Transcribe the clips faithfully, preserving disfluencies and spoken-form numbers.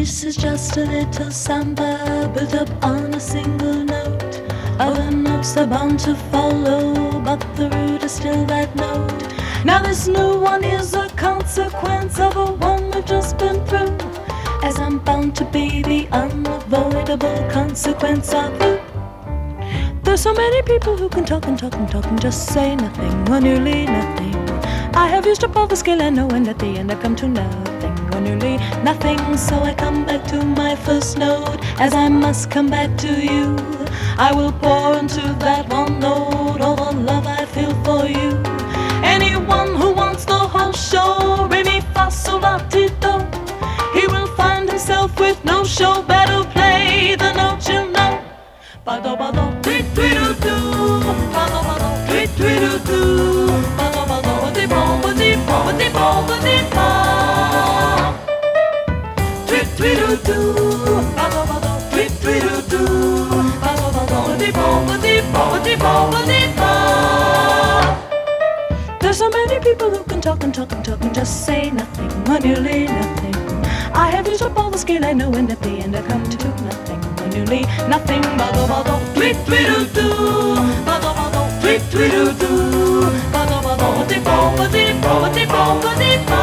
This is just a little samba built up on a single note. Other notes are bound to follow, but the root is still that note. Now this new one is a consequence of the one we've just been through, as I'm bound to be the unavoidable consequence of you. There's so many people who can talk and talk and talk and just say nothing or nearly nothing. I have used up all the skill I know, and at the end I come to nothing or nearly nothing. So I come back to my first note, as I must come back to you. I will pour into that one note all the love I feel for you. Anyone who wants the whole show, re mi fa sol la ti do, he will find himself with no show. Better play the note you know. Ba do ba do, tweet tweet doo doo. Ba do ba do, tweet tweet doo doo. Ba do ba do, di bo ba di bo ba di bo ba di ba. Tweet tweet doo doo. Ba do ba do, tweet tweet doo doo. Ba do ba do, di bo ba di bo ba di bo ba di ba. There's so many people who can talk and talk and talk and just say nothing or nearly nothing. I have used up all the skill I know, and at the end I come to nothing or nearly nothing. Ba do ba do, tweet tweet doo doo. Ba do ba do, tweet tweet doo doo. Ba do ba do, di bo ba di bo ba di bo ba di ba.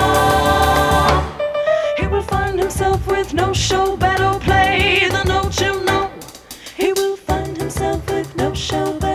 He will find himself with no show. Better play the note you know. He will find himself with no show.